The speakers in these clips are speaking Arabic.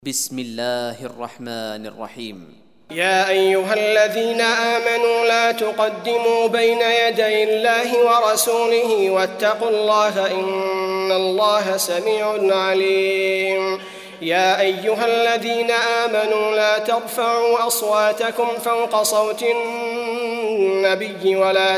بسم الله الرحمن الرحيم. يا أيها الذين آمنوا لا تقدموا بين يدي الله ورسوله واتقوا الله إن الله سميع عليم. يا أيها الذين آمنوا لا ترفعوا أصواتكم فوق صوت النبي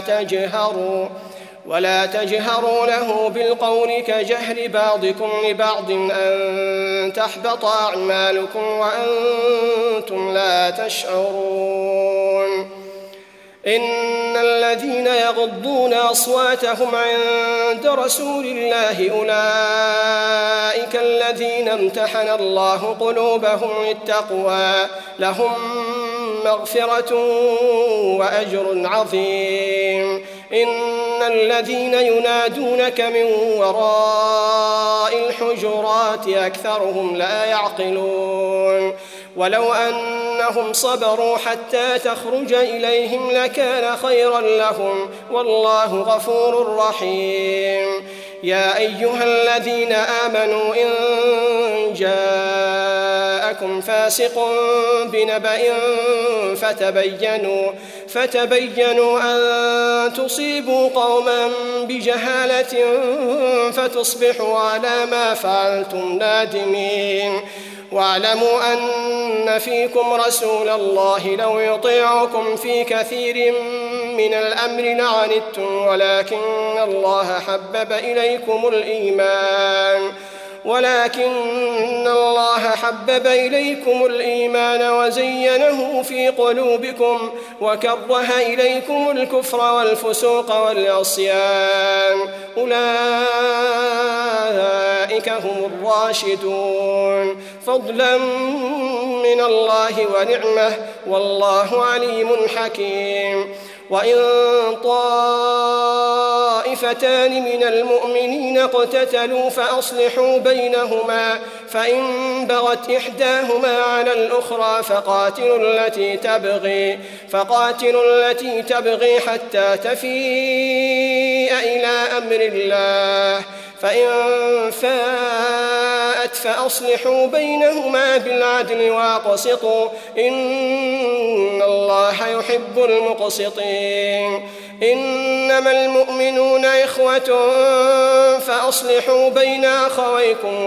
ولا تجهروا له بالقول كجهر بعضكم لبعض أن تحبط أعمالكم وأنتم لا تشعرون. إن الذين يغضون أصواتهم عند رسول الله أولئك الذين امتحن الله قلوبهم للتقوى لهم مغفرة وأجر عظيم. إن الذين ينادونك من وراء الحجرات أكثرهم لا يعقلون. ولو أنهم صبروا حتى تخرج إليهم لكان خيرا لهم والله غفور رحيم. يا أيها الذين آمنوا إن جاءكم فاسق بنبأ فتبينوا أن تصيبوا قوما بجهالة فتصبحوا على ما فعلتم نادمين. واعلموا أن فيكم رسول الله لو يطيعكم في كثير من الأمر لعنتم ولكن الله حبب إليكم الإيمان وزينه في قلوبكم وكره إليكم الكفر والفسوق والعصيان أولئك هم الراشدون فضلا من الله ونعمة والله عليم حكيم. وإن طائفتان من المؤمنين اقتتلوا فأصلحوا بينهما فإن بغت إحداهما على الأخرى فقاتلوا التي تبغي حتى تفيء إلى أمر الله فإن فاءت فأصلحوا بينهما بالعدل واقسطوا إن الله يحب المقسطين. إنما المؤمنون إخوة فأصلحوا بين أخويكم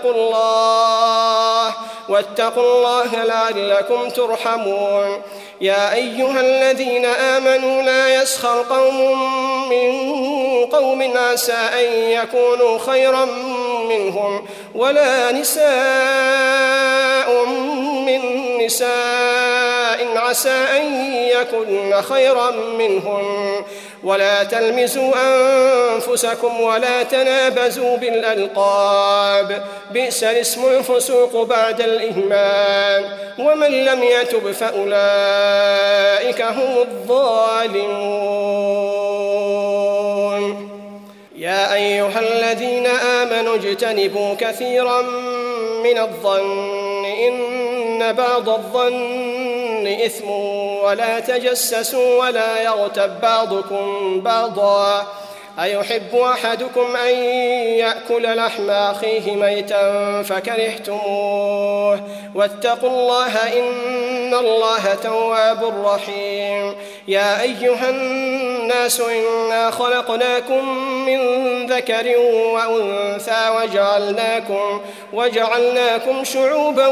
واتقوا الله لعلكم ترحمون. يا أيها الذين آمنوا لا يسخر قوم من قوم عسى أن يكونوا خيرا منهم ولا نساء من نساء عسى أن يكن خيرا منهم ولا تلمزوا أنفسكم ولا تنابزوا بالألقاب بئس الاسم الفسوق بعد الإيمان ومن لم يتب فأولئك هم الظالمون. يا أيها الذين آمنوا اجتنبوا كثيرا من الظن إن بعض الظن إثم ولا تجسسوا ولا يغتب بعضكم بعضا أيحب أحدكم أن يأكل لحم أخيه ميتا فكرهتموه واتقوا الله إن الله تواب رحيم. يا أيها الناس إنا خلقناكم من ذكر وأنثى وجعلناكم شعوبا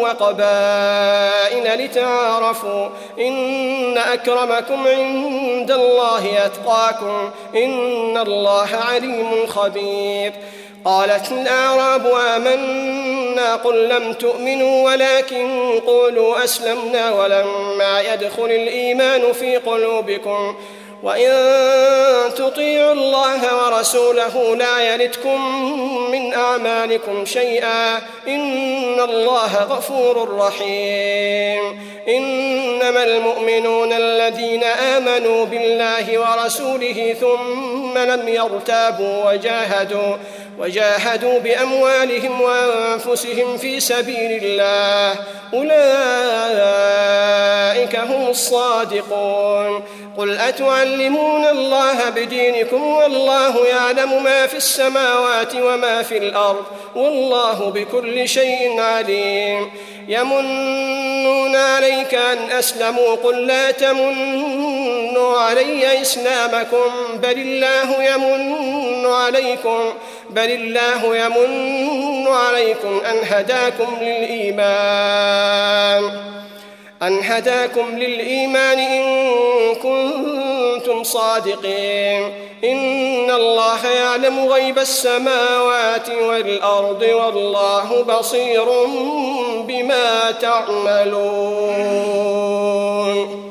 وقبائل لتعارفوا إن أكرمكم عند الله أتقاكم إن الله عليم خبير. قالت الأعراب آمنا قل لم تؤمنوا ولكن قولوا أسلمنا ولما يدخل الإيمان في قلوبكم وإن تطيعوا الله ورسوله لا يلتكم من أعمالكم شيئا إن الله غفور رحيم. إنما المؤمنون الذين آمنوا بالله ورسوله ثم لم يرتابوا وجاهدوا بأموالهم وأنفسهم في سبيل الله أولئك هم الصادقون. قل أتعلمون الله بدينكم والله يعلم ما في السماوات وما في الأرض والله بكل شيء عليم. يمنون عليك أن أسلموا قل لا تمنوا علي إسلامكم بل الله يمن عليكم أن هداكم للإيمان إن كنتم صادقين. إن الله يعلم غيب السماوات والأرض والله بصير بما تعملون.